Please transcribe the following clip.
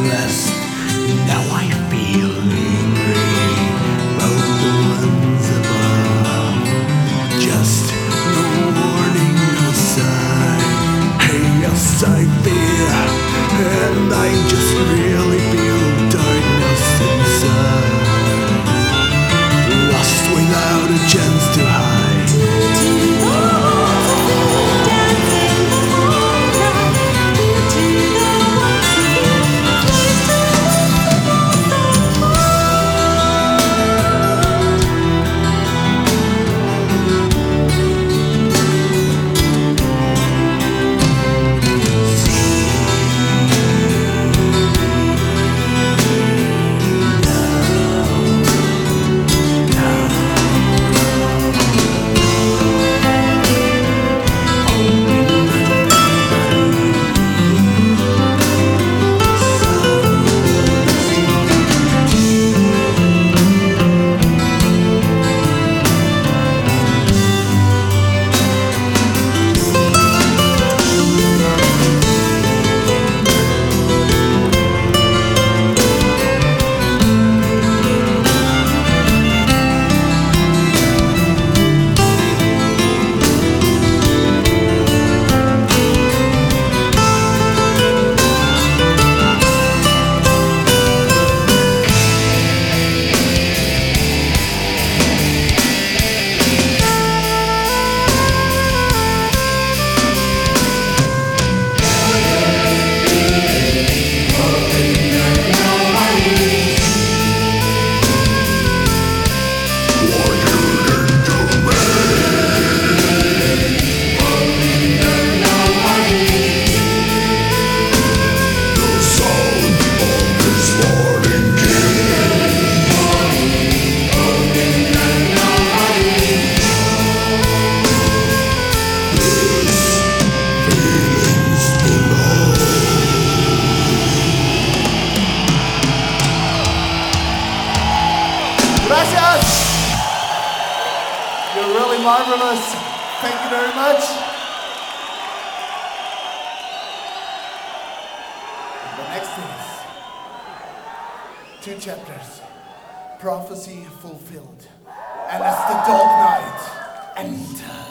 rest. Now I feel angry about the ones above. Just no warning, no sign. Hey, yes, I fear, and I just really feel darkness inside. Lost without a chance to hide. Gracias! You're really marvelous. Thank you very much. The next is 2 chapters. Prophecy fulfilled. And it's the Dark Knight. And